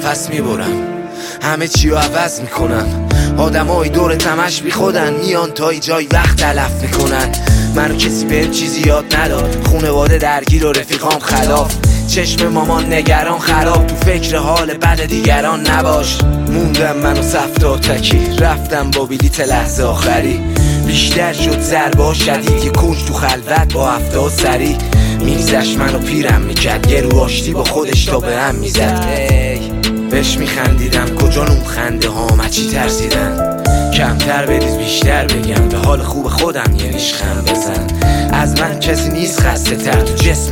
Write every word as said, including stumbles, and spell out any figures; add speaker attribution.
Speaker 1: نفس میبرم، همه چی رو عوض میکنم. آدم های دور تمش بی خودن، میان تا ای جای وقت تلف میکنن. منو کسی بهم چیزی یاد نداد، خونواده درگیر و رفیقام خلاف. چشم مامان نگران خراب، تو فکر حال بد دیگران نباش. موندم منو سفتا تکی، رفتم با بلیت لحظه آخری. بیشتر شد ضربه شدید، یه کنج تو خلوت با هفته سری. میزش منو پیرم میکرد، یه رو آشتی با خودش تا به هم میزد. بهش میخندیدم، کجا اون خنده ها چی ترسیدن. کمتر بریز بیشتر بگم، به حال خوب خودم یه ریشخند بزن. از من کسی نیست خسته تر تو جسم